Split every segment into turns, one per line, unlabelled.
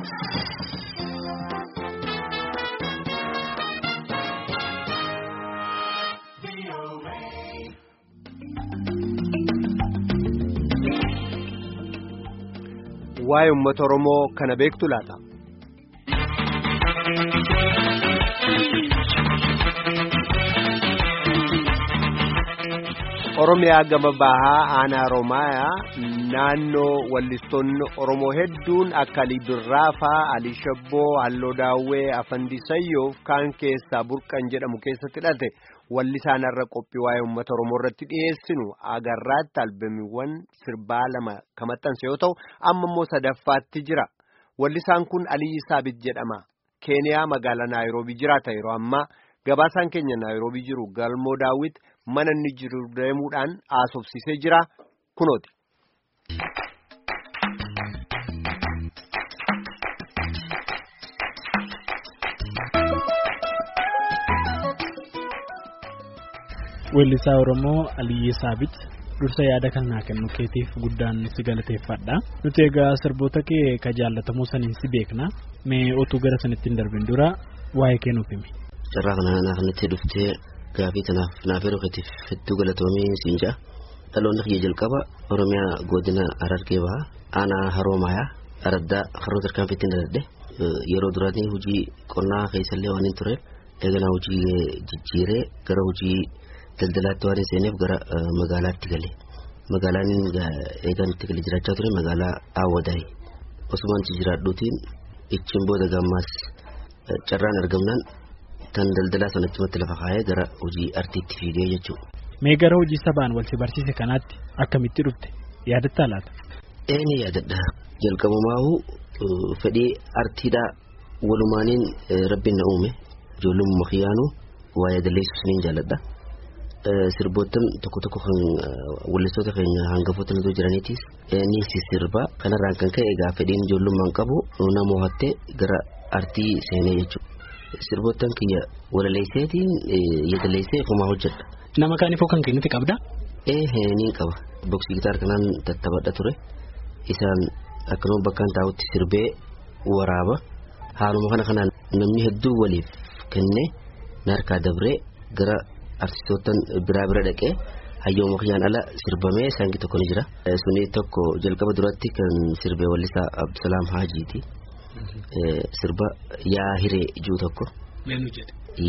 Waa'ee uummata Oromoo kana beektu laata? Oromiyaa gama bahaa aanaa Oromiyaa naannoo wallistoonni Oromoo hedduun akka Alii Birraafaa, Alii Shabboo, Halloo Daawwee, Afandii Sayyoof kaan keessaa burqan jedhamu keessatti hidhate wallisaan irra qophii waa'ee uummata Oromoo irratti dhiyeessinu agarraatti albamiiwwan sirbaa 2 kan maxxanse yoo ta'u amma immoo sadaffaatti jira. Wallisaan kun Alii Saabit jedhama. Keeniyaa magaalaa Naayiroobii jiraata yeroo ammaa. Gabaasaan keenya Naayiroobii jiru Galmoo Daawit mana inni jiru deemuudhaan haasofsiisee jira kunooti.
Weellisaa Oromoo Alii Saabit dursa yaada kanaa kennu keetiif guddaan si galateeffadha. Nuti egaa sirboota kee ka jaallatamoo saniin si beekna. Mee otuu gara sanitti hin darbin dura waa'ee kee nuuf himi.
Carraa kana kanatti dhuftee gaafii naaf yeroo keetiif hedduu galatoomii siin jaa. Dhaloonni kiyya jalqaba Oromiyaa godina Harargee bahaa aanaa Haroomayaa araddaa haroo tarkaanfiitti dhaladhe. Yeroo duraanii hojii qonnaa keessallee waan hin turre eeganaa hojii jijjiiree gara hojii daldalaatti waan seeneef gara magaalaatti gale. Magaalaan eegan itti gale jiraachaa ture magaalaa Awwadaay. Osumaan jiraadhuutiin ichiin booda gammaas carraan argamnaan tan daldalaa sanatti matti lafa kaayee gara hojii artiitti fiigee jechuudha.
Mee gara hojii sabaan wal si barsiise kanaatti akkamitti dhufte yaadatta laata?
Ni yaadadha. Jalqabumaa'u fedhii artiidhaa walumaaniin rabbiin na uume ijoollummaa kiyyaanuu waa yaadalleessuus ni jaalladha. Sirboottan tokko kan wallistoota keenya hangafoota nuti jiraniitis ni sirba kanarraan kan ka'e egaa fedhiin ijoollummaan qabu nama mo'attee gara artii seenee jechuudha. Sirboottan kiyya walaleesseetiin yaadalleessee homaa hojjedha.
Nama kaanifoo kan kennite qabda?
Ni qaba. Boksii gitaar kanaan tattaphadha ture. Isaan akkanuma bakkaan taa'utti sirbee waraaba. Haaluma kanaan namni hedduu waliif kennee narkaa dabree gara artistootaan bira dhaqee hayyooma kiyyaan ala sirbamee saangi tokko ni jira. Suni tokko jalqaba duratti kan sirbee wallisaa Abdusalaam Haajiiti. Sirba yaa hiree ijuu tokko.
Meenuu jedhe.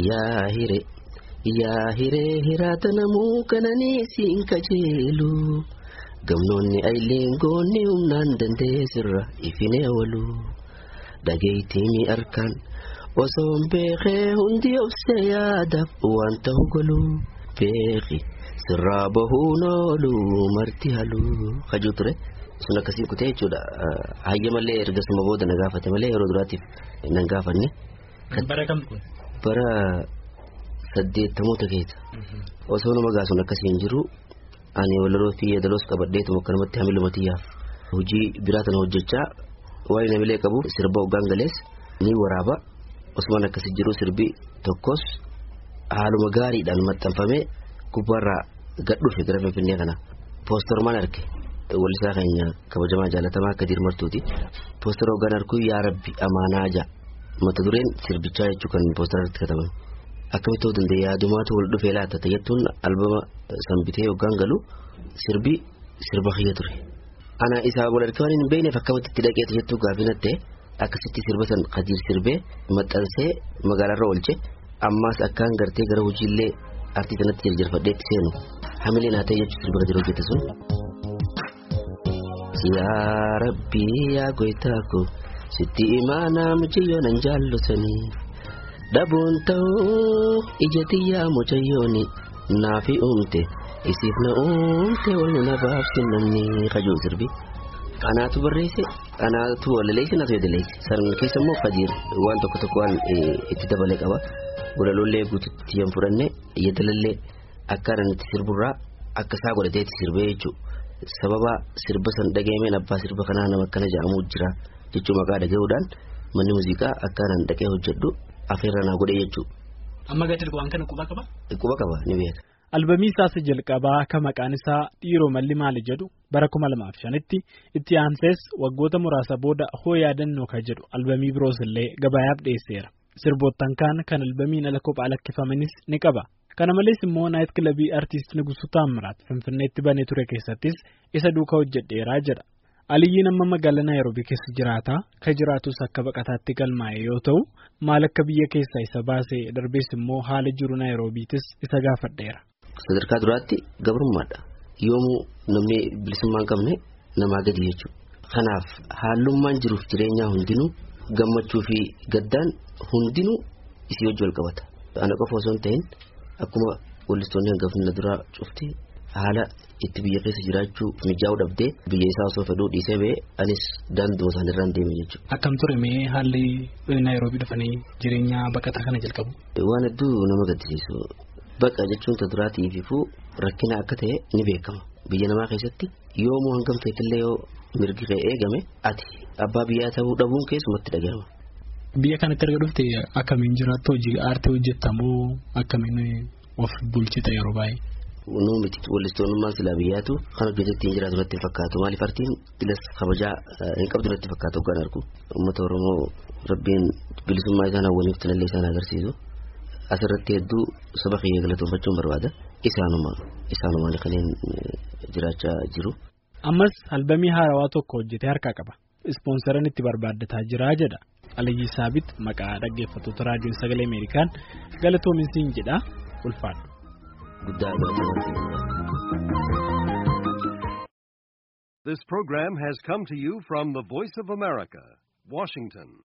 Yaa hiree hiraata namuu kananii siin kajeelu gamnoonni aileen goonni humnaan dandeessirra ifinee walu dhageettii arkaan osoon beekee hundi obsee yaadaaf waan ta'u golu beeki sirraa bahuun oolu marti halu kajuu ture. Sun akkasii kutee jechuudha. Hayyamallee ergasuma booda na gaafate malee yeroo duraatiif nan gaafanne.
Bara kam kun?
Bara 80 keessa. Osoo nama gaasuun akkasii hin jiru ani walaloo fi yeedaloos qabadheetuma akkanumatti hamilumatiyyaaf hojii biraatan hojjechaa waa'ee namilee qabu sirba hoggaan galees ni waraaba. Osumaan akkasii jiru sirbi tokkos haaluma gaariidhaan maxxanfamee gubbaarraa gadhuufe gara Finfinnee kana poostermaan arge. Wallisaa keenya kabajamaa jaalatamaa akka dirmartuuti. Poostera hoggaan arguu yaa rabbi amaanaa ja'a. Mata dureen sirbichaa jechuu kan poosterarratti katabame. Akkamitti ta'uu danda'e yaadumaatu wal dhufee laata tayyattuun albama sanbitee hoggaan galu sirba kiyya ture. Ana isaa wal argee waan hin beekneef akkamitti itti dhaqeeti jettuu gaafinatte akkasitti sirba san qajiir sirbee maxxansee magaalaarra oolche ammaas akkaan gartee gara hojiillee artii sanatti jiljarfadheetti seenu hamileen haa ta'e jechuu sirba qajiir hojjete sun. Yaa rabbi yaa goytaa ko sitti imaanaa mucayyoo nan jaallatanii dhabuun ta'uu ija xiyyaa mucayyooni naafi uumte isiif na uumte wal na baafsin namni kajuu sirbi. Anaatu barreesse anaatu walaleesse naatu yaadaleesse san keessa immoo qajiir waan tokko waan itti dabalee qaba. Walalollee guututti yan fudhanne yaadalallee akka itti sirburraa akka isaa godhateetti sirbee jechuudha. Sababa sirba san dhageemeen abbaa sirba kanaa nama akkana jedhamu jira jechuu maqaa dhaga'uudhaan manni muuziqaa akkanaan dhaqee hojjedhu afeerra naa godhe jechuudha.
Amma gadi waan kana quba qaba?
Quba qaba ni beeka.
Albamii isaa jalqabaa kan maqaan isaa Dhiiroo Malli Maali jedhu bara 2005tti itti aansees waggoota muraasa booda Hoo Yaadannoo kan jedhu albamii biroos illee gabayaaf dhiyeesseera. Sirboottan kan albamiin ala kophaa lakkifamanis ni qaba. Kana malees immoo naayit kilabii artiist Nugusuu Taammiraat Finfinneetti banee ture keessattis isa duukaa hojjedheeraa jedha. Aliyyiin amma magaalaa Naayiroobii keessa jiraata. Kan jiraatus akka baqataatti galmaa'e yoo ta'u, maal akka biyya keessaa isa baasee darbees immoo haala jiru Naayiroobiitis isa gaafadheera.
Sadarkaa duraatti gabrummaadha. Yoomuu namni bilisummaa hin qabne namaa gadi jechuudha. Kanaaf haalummaan jiruuf jireenyaa hundinuu gammachuu fi gaddaan hundinuu isii wajji wal qabata. Ana qofa osoo hin ta'in akkuma wallistoonni hangafni duraa cufti haala itti biyya keessa jiraachuu mijaa'uu dhabdee biyya isaa osoo fedhuu dhiisee ba'e anis daandii isaan irraan deeme jechuudha.
Akkam ture mee haalli Naayiroobii dhufanii jireenya baqataa kana jalqabu?
Waan hedduu nama gaddisiisu. Baqa jechuun ta duraatiifuu rakkina akka ta'e ni beekama. Biyya namaa keessatti yoomuu hangam ta'ettillee yoo mirgi kee eegame ati abbaa biyyaa ta'uu dhabuun keessumatti dhagahama.
Biyya kanatti erga dhufte akkamiin jiraattu hojii aartii hojjettamoo akkamiin of bulchita yeroo baay'ee?
Nuu miti wallistoonnummaan silaa biyyaatu kan hojjetettiin jiraatu natti fakkaatu. Maaliif artiin bilas kabajaa hin qabdu natti fakkaatu hoggaan argu. Uummata Oromoo rabbiin bilisummaa isaan hawwaniif tinallee isaan agarsiisu. Asirratti hedduu saba kiyya galatoonfachuun barbaada. Isaanumaan kanneen jiraachaa jiru.
Ammas albamii haarawaa tokko hojjetee harkaa qaba. Ispoonsaran itti barbaaddataa jira jedha. Aliyyi Saabit maqaa dhaggeeffattoota raadiyoo sagalee Ameerikaan galatoominsiin jedha ulfaadhu.
This program has come to you from the Voice of America, Washington.